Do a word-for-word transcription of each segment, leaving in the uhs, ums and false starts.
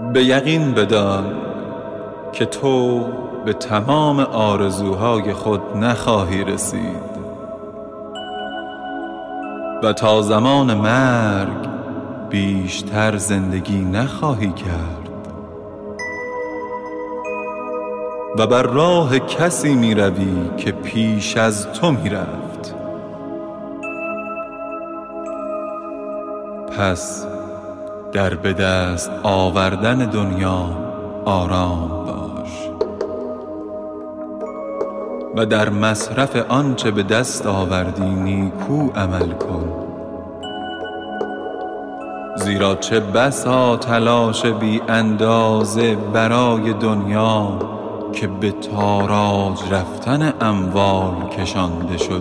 به یقین بدان که تو به تمام آرزوهای خود نخواهی رسید و تا زمان مرگ بیشتر زندگی نخواهی کرد و بر راه کسی می روی که پیش از تو می رفت. پس در به دست آوردن دنیا آرام باش و در مصرف آنچه به دست آوردی نیکو عمل کن، زیرا چه بسا تلاش بی اندازه برای دنیا که به تاراج رفتن اموال کشانده شد.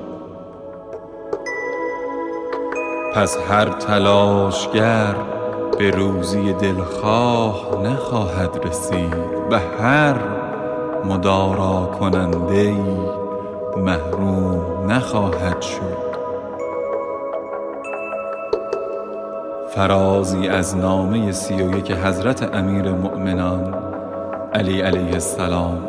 پس هر تلاشگر به روزی دلخواه نخواهد رسید و هر مدارا کننده‌ای محروم نخواهد شد. فرازی از نامه سی و یک حضرت امیر مؤمنان علی علیه السلام.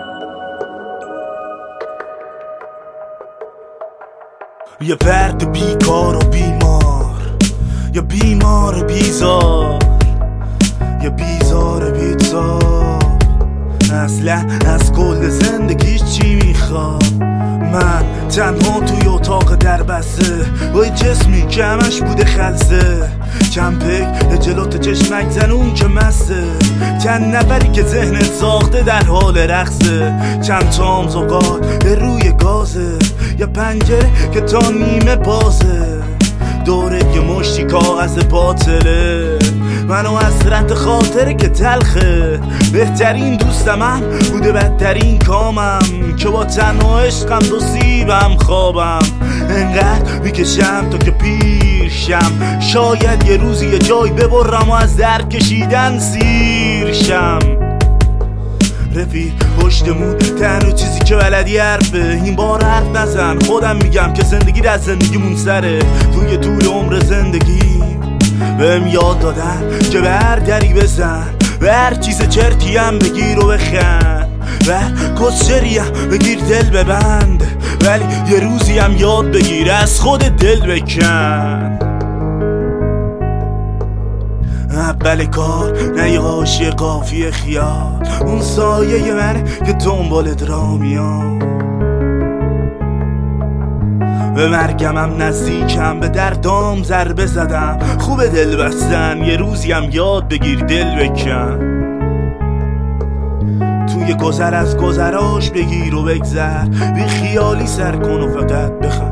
یه فرد بیکار و بیمار، یا بیمار بیزار، یا بیزار بیزار، اصلا از کل زندگیش چی میخواد؟ من تنها توی اتاق در بسته با یه جسمی که همش بوده خلصه، چند پک جلوت چشمک زنون که مسته، چند نفری که ذهنت ساخته در حال رقصه، چند تام زغال روی گازه، یا پنجره که تا نیمه بازه، دوره یه مشتی کاغذ باطله، منو حسرت خاطره که تلخه، بهترین دوست من بوده بدترین کامم، که با تنها عشقم دو سیبم خوابم، انقدر میکشم تا که پیرشم، شاید یه روزی یه جای ببرم و از در کشیدن سیرشم. رفیق پشتمون تنها چیزی که بلدی حرفه، این بار حرف نزن، خودم میگم که زندگی از زندگیمون سره، توی طول عمر زندگی بهم یاد دادن که به هر دری بزن، به هر چیز چرتی هم بگیر و بخند، به هر کسچری هم بگیر دل ببند، ولی یه روزی هم یاد بگیر از خود دل بکن. اول کار نه یه حاشیه قافیه خیال، اون سایه منه که دنبالت را میام، به مرگمم نزدیکم، به دردام ضربه زدم، خوب دل بستن، یه روزی هم یاد بگیر دل بکن، توی گذر از گذراش بگیر و بگذر، بی خیالی سر کن و فقط بخند.